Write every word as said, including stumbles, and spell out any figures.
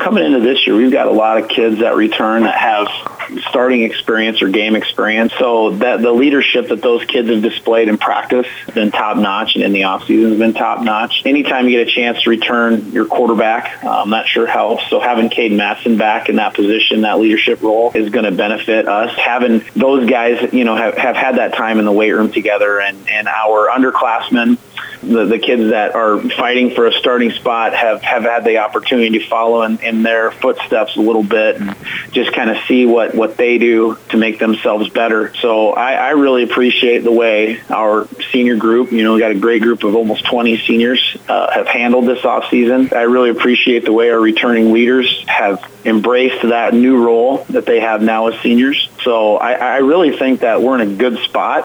coming into this year, we've got a lot of kids that return that have starting experience or game experience. So that the leadership that those kids have displayed in practice has been top-notch, and in the offseason has been top-notch. Anytime you get a chance to return your quarterback, I'm not sure how. So having Cade Matson back in that position, that leadership role, is going to benefit us. Having those guys, you know, have, have had that time in the weight room together, and, and our underclassmen, The, the kids that are fighting for a starting spot have, have had the opportunity to follow in, in their footsteps a little bit and just kind of see what, what they do to make themselves better. So I, I really appreciate the way our senior group, you know, we got a great group of almost twenty seniors, uh, have handled this offseason. I really appreciate the way our returning leaders have embraced that new role that they have now as seniors. So I, I really think that we're in a good spot.